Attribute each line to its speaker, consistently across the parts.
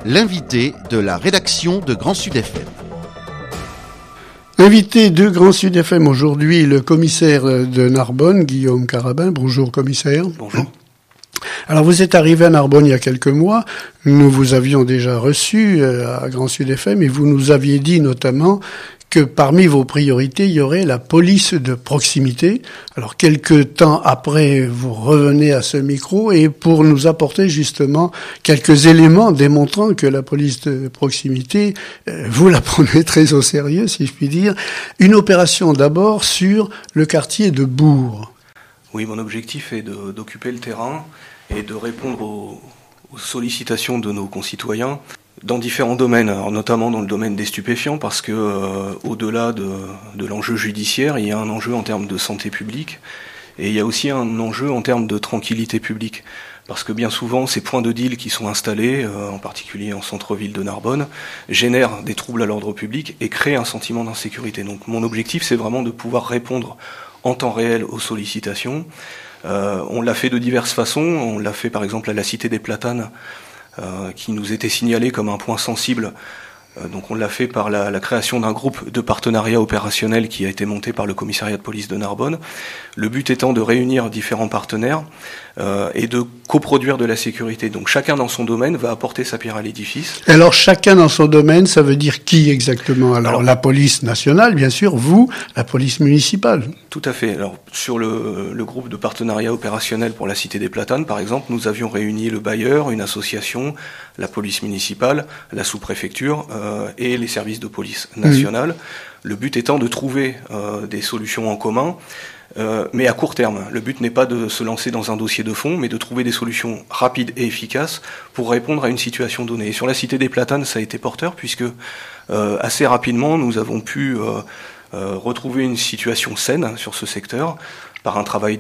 Speaker 1: l'invité de la rédaction de Grand Sud FM.
Speaker 2: Invité de Grand Sud FM aujourd'hui, le commissaire de Narbonne, Guillaume Carabin. Bonjour commissaire.
Speaker 3: Bonjour.
Speaker 2: Alors vous êtes arrivé à Narbonne il y a quelques mois, nous vous avions déjà reçu à Grand Sud FM et vous nous aviez dit notamment que parmi vos priorités, il y aurait la police de proximité. Alors, quelques temps après, vous revenez à ce micro et pour nous apporter justement quelques éléments démontrant que la police de proximité, vous la prenez très au sérieux, si je puis dire. Une opération d'abord sur le quartier de Bourg.
Speaker 3: Oui, mon objectif est d'occuper le terrain et de répondre aux sollicitations de nos concitoyens dans différents domaines, alors notamment dans le domaine des stupéfiants, parce que au-delà de l'enjeu judiciaire, il y a un enjeu en termes de santé publique et il y a aussi un enjeu en termes de tranquillité publique. Parce que bien souvent, ces points de deal qui sont installés, en particulier en centre-ville de Narbonne, génèrent des troubles à l'ordre public et créent un sentiment d'insécurité. Donc mon objectif, c'est vraiment de pouvoir répondre en temps réel aux sollicitations. On l'a fait de diverses façons. On l'a fait par exemple à la Cité des Platanes, qui nous était signalé comme un point sensible. Donc on l'a fait par la création d'un groupe de partenariat opérationnel qui a été monté par le commissariat de police de Narbonne. Le but étant de réunir différents partenaires et de coproduire de la sécurité. Donc chacun dans son domaine va apporter sa pierre à l'édifice.
Speaker 2: Alors chacun dans son domaine, ça veut dire qui exactement? Alors la police nationale, bien sûr, vous, la police municipale.
Speaker 3: Tout à fait. Alors sur le groupe de partenariat opérationnel pour la Cité des Platanes, par exemple, nous avions réuni le bailleur, une association, la police municipale, la sous-préfecture et les services de police nationale. Mmh. Le but étant de trouver des solutions en commun, mais à court terme. Le but n'est pas de se lancer dans un dossier de fond, mais de trouver des solutions rapides et efficaces pour répondre à une situation donnée. Et sur la Cité des Platanes, ça a été porteur, puisque assez rapidement, nous avons pu retrouver une situation saine sur ce secteur par un travail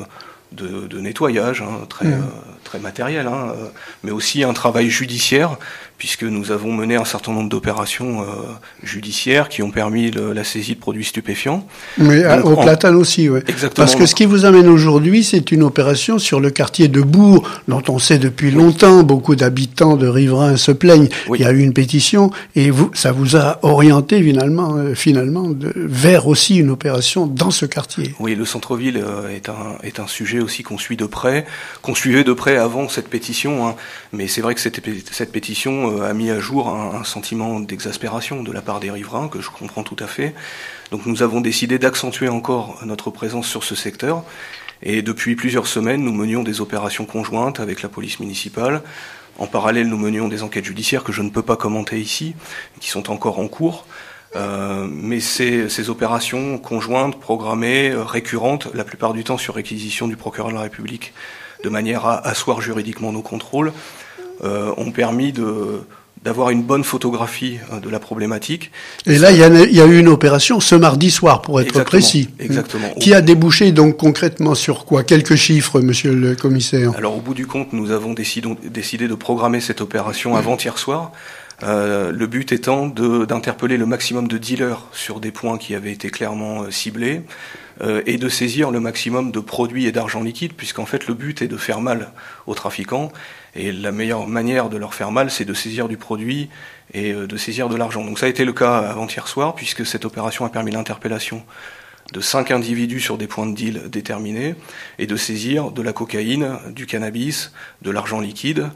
Speaker 3: de nettoyage, très matériel, mais aussi un travail judiciaire, puisque nous avons mené un certain nombre d'opérations judiciaires qui ont permis la saisie de produits stupéfiants.
Speaker 2: Mais au Platane aussi, oui.
Speaker 3: Exactement.
Speaker 2: Parce que ce qui vous amène aujourd'hui, c'est une opération sur le quartier de Bourg, dont on sait depuis longtemps, beaucoup d'habitants de riverains se plaignent. Oui. Il y a eu une pétition, et ça vous a orienté finalement vers aussi une opération dans ce quartier.
Speaker 3: Oui, le centre-ville est un sujet aussi qu'on suit de près, qu'on suivait de près avant cette pétition, mais c'est vrai que cette pétition a mis à jour un sentiment d'exaspération de la part des riverains, que je comprends tout à fait. Donc nous avons décidé d'accentuer encore notre présence sur ce secteur, et depuis plusieurs semaines, nous menions des opérations conjointes avec la police municipale. En parallèle, nous menions des enquêtes judiciaires que je ne peux pas commenter ici, qui sont encore en cours. Mais ces opérations conjointes, programmées, récurrentes, la plupart du temps sur réquisition du procureur de la République, de manière à asseoir juridiquement nos contrôles, ont permis d'avoir une bonne photographie de la problématique.
Speaker 2: Et là, il y a eu une opération ce mardi soir, pour être précis.
Speaker 3: Exactement.
Speaker 2: Qui a débouché donc concrètement sur quoi? Quelques chiffres, monsieur le commissaire.
Speaker 3: Alors, au bout du compte, nous avons décidé de programmer cette opération avant-hier soir. Le but étant d'interpeller le maximum de dealers sur des points qui avaient été clairement ciblés et de saisir le maximum de produits et d'argent liquide, puisqu'en fait le but est de faire mal aux trafiquants, et la meilleure manière de leur faire mal, c'est de saisir du produit et de saisir de l'argent. Donc ça a été le cas avant-hier soir, puisque cette opération a permis l'interpellation de 5 individus sur des points de deal déterminés et de saisir de la cocaïne, du cannabis, de l'argent liquide,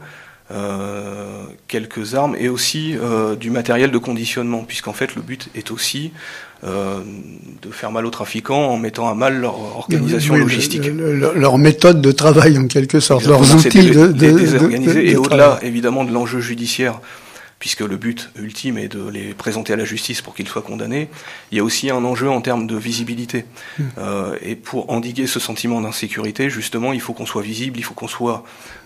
Speaker 3: quelques armes et aussi du matériel de conditionnement, puisqu'en fait le but est aussi de faire mal aux trafiquants en mettant à mal leur organisation logistique.
Speaker 2: Leur méthode de travail en quelque sorte,
Speaker 3: exactement,
Speaker 2: leurs outils
Speaker 3: de désorganiser. Et au-delà
Speaker 2: travail.
Speaker 3: Évidemment de l'enjeu judiciaire, puisque le but ultime est de les présenter à la justice pour qu'ils soient condamnés, il y a aussi un enjeu en termes de visibilité. Et pour endiguer ce sentiment d'insécurité, justement, il faut qu'on soit visible, il faut qu'on soit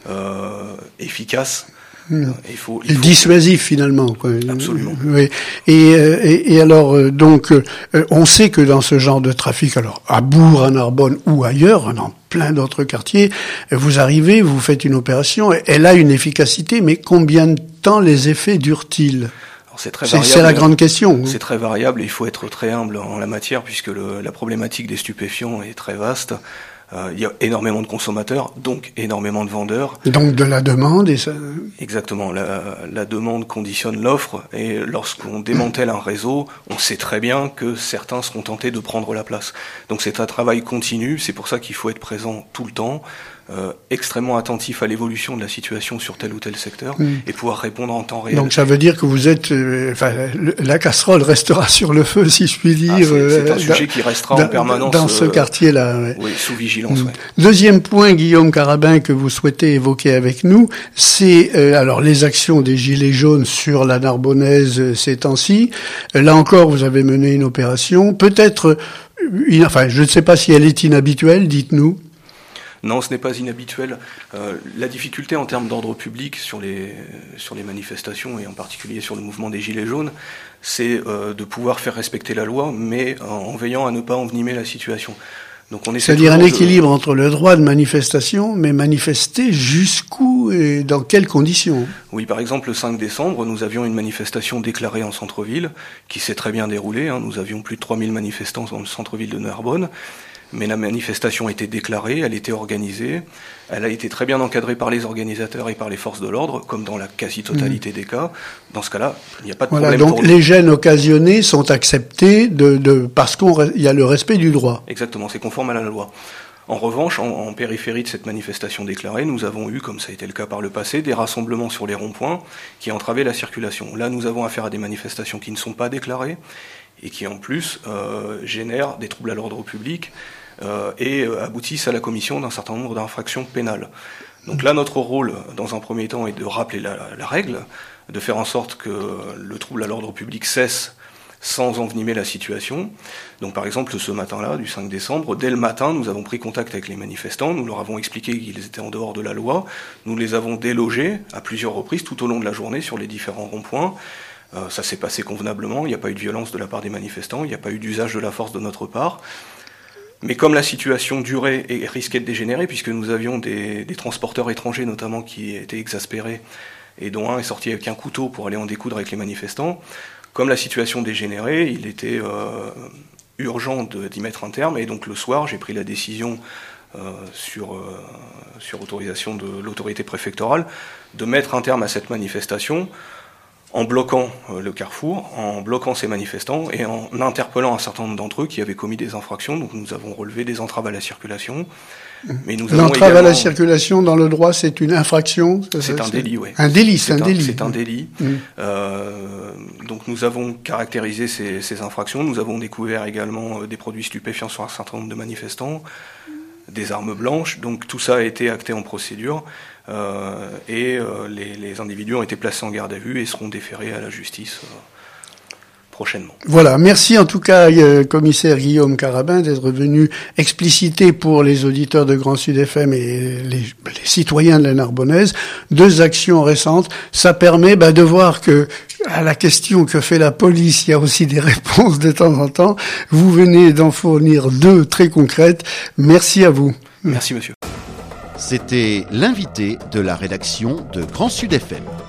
Speaker 3: efficace. Il faut
Speaker 2: dissuasif finalement, quoi.
Speaker 3: Absolument.
Speaker 2: Oui. Et alors donc on sait que dans ce genre de trafic, alors à Bourg, à Narbonne ou ailleurs, dans plein d'autres quartiers, vous arrivez, vous faites une opération, elle a une efficacité, mais combien de temps les effets durent-ils?
Speaker 3: C'est très variable.
Speaker 2: C'est la grande question.
Speaker 3: C'est très variable et il faut être très humble en la matière, puisque la problématique des stupéfiants est très vaste. Il y a énormément de consommateurs, donc énormément de vendeurs.
Speaker 2: Donc de la demande et ça...
Speaker 3: Exactement, la demande conditionne l'offre, et lorsqu'on démantèle un réseau, on sait très bien que certains seront tentés de prendre la place. Donc c'est un travail continu, c'est pour ça qu'il faut être présent tout le temps, extrêmement attentif à l'évolution de la situation sur tel ou tel secteur, et pouvoir répondre en temps réel.
Speaker 2: Donc ça veut dire que vous êtes... la casserole restera sur le feu, si je puis dire.
Speaker 3: C'est un sujet qui restera en permanence
Speaker 2: dans ce quartier-là. Ouais.
Speaker 3: Oui, sous vigilance. Ouais.
Speaker 2: Deuxième point, Guillaume Carabin, que vous souhaitez évoquer avec nous, c'est alors les actions des Gilets jaunes sur la Narbonnaise ces temps-ci. Là encore, vous avez mené une opération, peut-être... je ne sais pas si elle est inhabituelle, dites-nous.
Speaker 3: Non, ce n'est pas inhabituel. La difficulté en termes d'ordre public sur les manifestations, et en particulier sur le mouvement des Gilets jaunes, c'est de pouvoir faire respecter la loi, mais en veillant à ne pas envenimer la situation. Donc
Speaker 2: c'est-à-dire un équilibre entre le droit de manifestation, mais manifester jusqu'où et dans quelles conditions?
Speaker 3: Oui, par exemple, le 5 décembre, nous avions une manifestation déclarée en centre-ville, qui s'est très bien déroulée. Nous avions plus de 3000 manifestants dans le centre-ville de Narbonne. Mais la manifestation a été déclarée, elle a été organisée, elle a été très bien encadrée par les organisateurs et par les forces de l'ordre, comme dans la quasi-totalité des cas. Dans ce cas-là, il n'y a pas de problème.
Speaker 2: Donc les gênes occasionnés sont acceptés parce qu'il y a le respect du droit.
Speaker 3: Exactement, c'est conforme à la loi. En revanche, en périphérie de cette manifestation déclarée, nous avons eu, comme ça a été le cas par le passé, des rassemblements sur les ronds-points qui entravaient la circulation. Là, nous avons affaire à des manifestations qui ne sont pas déclarées et qui, en plus, génèrent des troubles à l'ordre public et aboutissent à la commission d'un certain nombre d'infractions pénales. Donc là, notre rôle, dans un premier temps, est de rappeler la règle, de faire en sorte que le trouble à l'ordre public cesse sans envenimer la situation. Donc par exemple, ce matin-là, du 5 décembre, dès le matin, nous avons pris contact avec les manifestants, nous leur avons expliqué qu'ils étaient en dehors de la loi, nous les avons délogés à plusieurs reprises tout au long de la journée sur les différents ronds-points. Ça s'est passé convenablement, il n'y a pas eu de violence de la part des manifestants, il n'y a pas eu d'usage de la force de notre part. Mais comme la situation durait et risquait de dégénérer, puisque nous avions des transporteurs étrangers notamment qui étaient exaspérés, et dont un est sorti avec un couteau pour aller en découdre avec les manifestants, comme la situation dégénérait, il était urgent d'y mettre un terme, et donc le soir, j'ai pris la décision sur autorisation de l'autorité préfectorale de mettre un terme à cette manifestation en bloquant le carrefour, en bloquant ces manifestants et en interpellant un certain nombre d'entre eux qui avaient commis des infractions. Donc nous avons relevé des entraves à la circulation.
Speaker 2: L'entrave à la circulation dans le droit, c'est une infraction?
Speaker 3: C'est un délit, oui.
Speaker 2: Un délit, c'est un délit.
Speaker 3: C'est un délit. Donc nous avons caractérisé ces infractions. Nous avons découvert également des produits stupéfiants sur un certain nombre de manifestants, des armes blanches. Donc tout ça a été acté en procédure. Les individus ont été placés en garde à vue et seront déférés à la justice prochainement.
Speaker 2: Voilà, merci en tout cas, commissaire Guillaume Carabin, d'être venu expliciter pour les auditeurs de Grand Sud FM et les citoyens de la Narbonnaise 2 actions récentes. Ça permet de voir que à la question que fait la police, il y a aussi des réponses de temps en temps. Vous venez d'en fournir 2 très concrètes. Merci à vous.
Speaker 3: Merci monsieur.
Speaker 1: C'était l'invité de la rédaction de Grand Sud FM.